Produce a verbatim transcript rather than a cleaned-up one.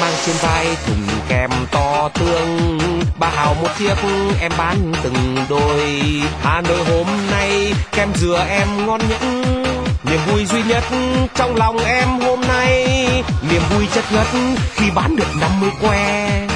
mang trên vai thùng kem to tương. Bà hào một chiếc em bán từng đôi. Hà Nội hôm nay kem dừa em ngon nhất. Niềm vui duy nhất trong lòng em hôm nay, niềm vui chất ngất khi bán được năm mươi que.